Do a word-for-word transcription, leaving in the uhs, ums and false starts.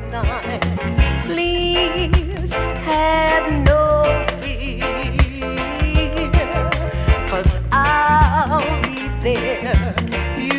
night. Please have no fear, 'cause I'll be there. You